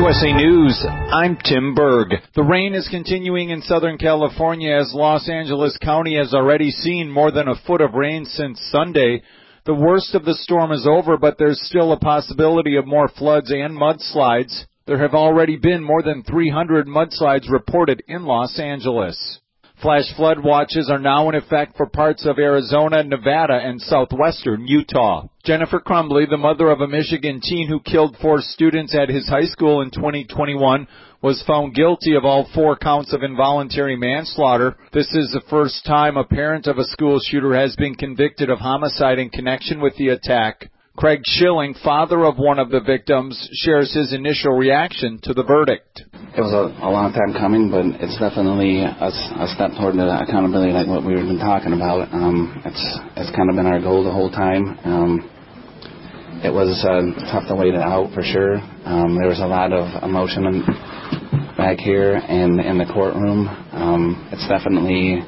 USA News, I'm Tim Berg. The rain is continuing in Southern California as Los Angeles County has already seen more than a foot of rain since Sunday. The worst of the storm is over, but there's still a possibility of more floods and mudslides. There have already been more than 300 mudslides reported in Los Angeles. Flash flood watches are now in effect for parts of Arizona, Nevada, and southwestern Utah. Jennifer Crumbly, the mother of a Michigan teen who killed 4 students at his high school in 2021, was found guilty of all 4 counts of involuntary manslaughter. This is the first time a parent of a school shooter has been convicted of homicide in connection with the attack. Craig Schilling, father of one of the victims, shares his initial reaction to the verdict. It was a long time coming, but it's definitely a step toward the accountability like what we've been talking about. It's kind of been our goal the whole time. It was tough to wait it out for sure. There was a lot of emotion back here and in the courtroom. It's definitely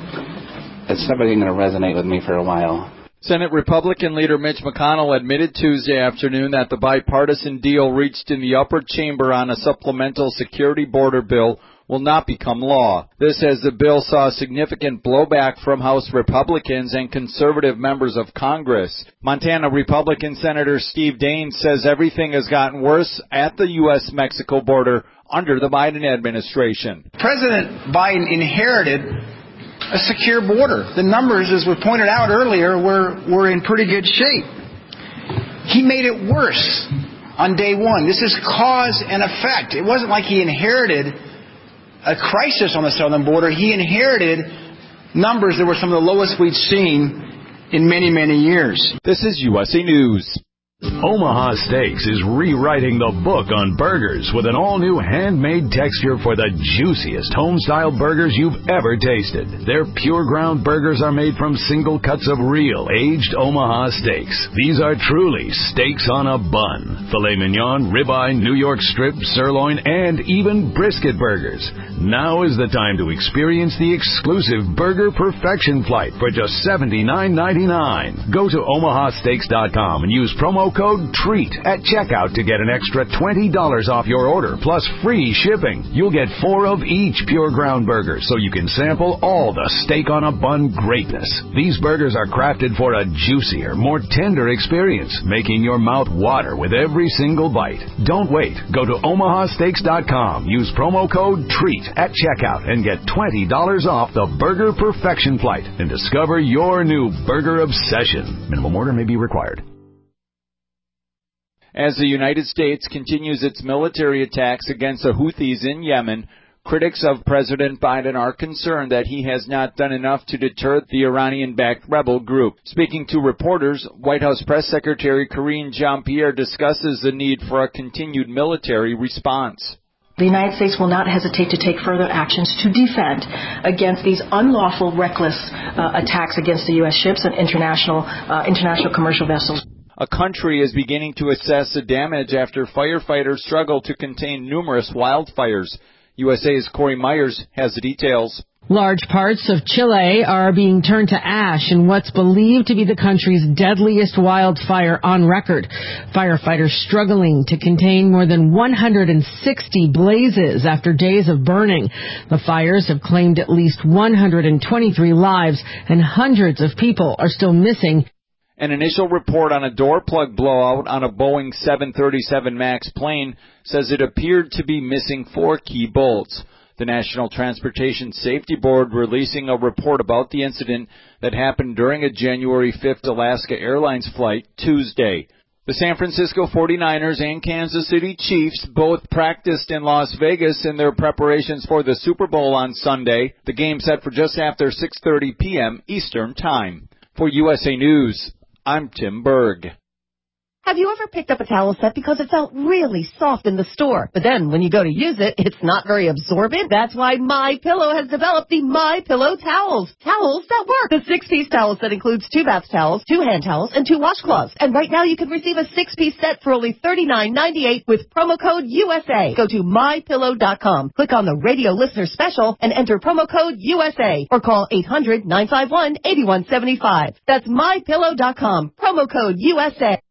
going to resonate with me for a while. Senate Republican leader Mitch McConnell admitted Tuesday afternoon that the bipartisan deal reached in the upper chamber on a supplemental security border bill will not become law. This as the bill saw significant blowback from House Republicans and conservative members of Congress. Montana Republican Senator Steve Daines says everything has gotten worse at the U.S.-Mexico border under the Biden administration. President Biden inherited a secure border. The numbers, as was pointed out earlier, were in pretty good shape. He made it worse on day one. This is cause and effect. It wasn't like he inherited a crisis on the southern border. He inherited numbers that were some of the lowest we'd seen in many, many years. This is USA News. Omaha Steaks is rewriting the book on burgers with an all-new handmade texture for the juiciest home-style burgers you've ever tasted. Their pure ground burgers are made from single cuts of real, aged Omaha steaks. These are truly steaks on a bun. Filet mignon, ribeye, New York strip, sirloin, and even brisket burgers. Now is the time to experience the exclusive Burger Perfection Flight for just $79.99. Go to omahasteaks.com and use promo code TREAT at checkout to get an extra $20 off your order, plus free shipping. You'll get 4 of each pure ground burger, so you can sample all the steak on a bun greatness. These burgers are crafted for a juicier, more tender experience, making your mouth water with every single bite. Don't wait. Go to omahasteaks.com. Use promo code TREAT at checkout and get $20 off the Burger Perfection Flight and discover your new burger obsession. Minimum order may be required. As the United States continues its military attacks against the Houthis in Yemen, critics of President Biden are concerned that he has not done enough to deter the Iranian-backed rebel group. Speaking to reporters, White House Press Secretary Karine Jean-Pierre discusses the need for a continued military response. The United States will not hesitate to take further actions to defend against these unlawful, reckless attacks against the U.S. ships and international commercial vessels. A country is beginning to assess the damage after firefighters struggle to contain numerous wildfires. USA's Corey Myers has the details. Large parts of Chile are being turned to ash in what's believed to be the country's deadliest wildfire on record. Firefighters struggling to contain more than 160 blazes after days of burning. The fires have claimed at least 123 lives, and hundreds of people are still missing. An initial report on a door plug blowout on a Boeing 737 MAX plane says it appeared to be missing 4 key bolts. The National Transportation Safety Board releasing a report about the incident that happened during a January 5th Alaska Airlines flight Tuesday. The San Francisco 49ers and Kansas City Chiefs both practiced in Las Vegas in their preparations for the Super Bowl on Sunday. The game set for just after 6:30 p.m. Eastern Time. For USA News, I'm Tim Berg. Have you ever picked up a towel set because it felt really soft in the store, but then when you go to use it, it's not very absorbent? That's why MyPillow has developed the MyPillow towels. Towels that work. The 6-piece towel set includes 2 bath towels, 2 hand towels, and 2 washcloths. And right now you can receive a 6-piece set for only $39.98 with promo code USA. Go to MyPillow.com. Click on the radio listener special and enter promo code USA or call 800-951-8175. That's MyPillow.com. Promo code USA.